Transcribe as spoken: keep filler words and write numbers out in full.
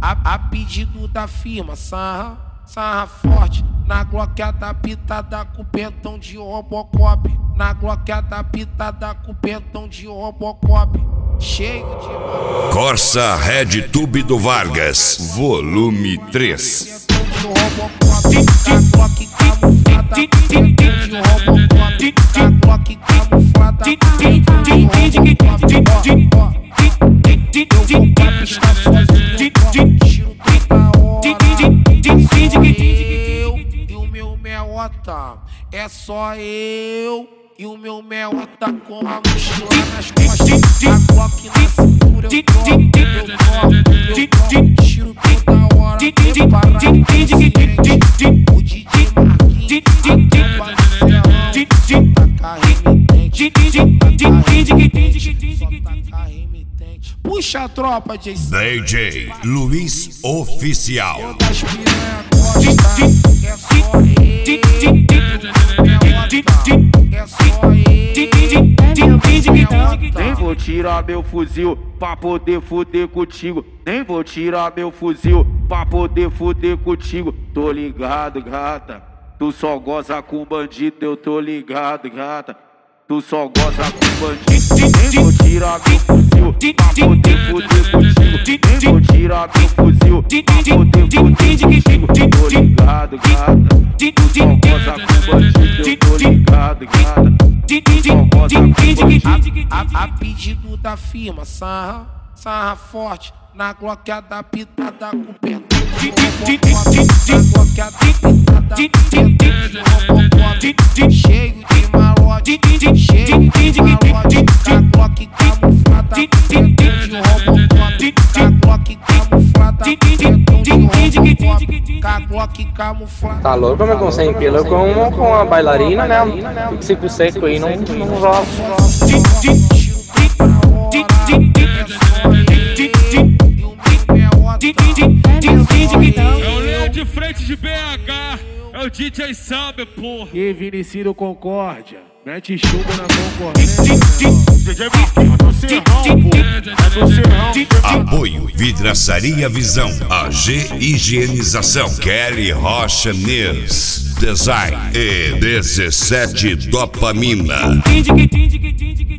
a, a pedido da firma, sarra, sarra forte. Na gloqueada pitada com pentão de Robocop. Na gloqueada pitada com pentão de Robocop. Cheio de... Corsa Red Tube do Vargas, volume três. É só eu e o meu mel tá com a mochila nas costas, a Glock na cintura, eu toco, eu toco, eu toco, tiro toda hora, preparado, consciente, o D J Marquinhos, a tropa do serrão, só taca remitente, só taca remitente, só taca remitente, puxa a tropa, J C. D J Luiz Oficial. Todas piranha gosta, é só eu. Nem vou tirar meu fuzil pra poder fuder contigo. Nem vou tirar meu fuzil pra poder fuder contigo. Tô ligado, gata. Tu só goza com bandido, eu tô ligado, gata. Tu só goza com bandido. Nem vou tirar meu fuzil pra poder fuder contigo. Nem vou tirar meu fuzil pra poder fuder contigo. Tô ligado, gata. Tu só goza com bandido, eu tô ligado, gata. Tu só goza com bandido. A, a, a pedido da firma, sarra, sarra forte. Na gloqueada pitada com pentão de Robocop. Na gloqueada pitada com pentão de Robocop. Cheio de malote, cheio de malote. Com a Glock camuflada com pentão de Robocop. Com a Glock camuflada com pentão de Robocop. Com a Glock camuflada. Tá louco, meu irmão? Sem pelo com uma, com uma bailarina, né? Fica seco seco aí, não, não rola. É o Leão de frente de B H, é o D J Samba, porra. E Vinicido Concórdia, mete chumbo na concorrência. D J Marquinhos do Serrão, pô. É do Serrão. Apoio Vidraçaria Visão, A G Higienização, Kelly Rocha News, Design e dezessete Dopamina.